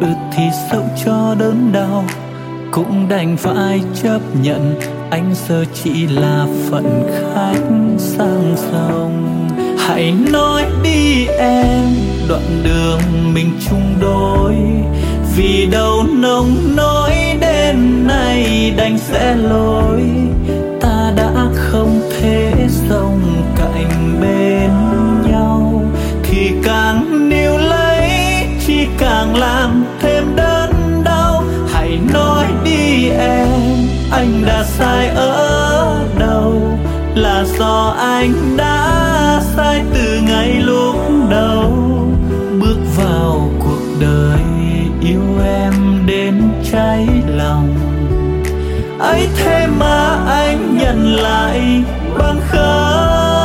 thì dẫu cho đớn đau cũng đành phải chấp nhận, anh giờ chỉ là phận khách sang sông. Hãy nói đi em, đoạn đường mình chung đôi, vì đâu nông nỗi đêm nay đành sẽ lối. Ta đã không thể sống cạnh bên nhau, thì càng níu lấy chỉ càng làm thêm đớn đau. Hãy nói đi em, anh đã sai ở đâu, là do anh đã sai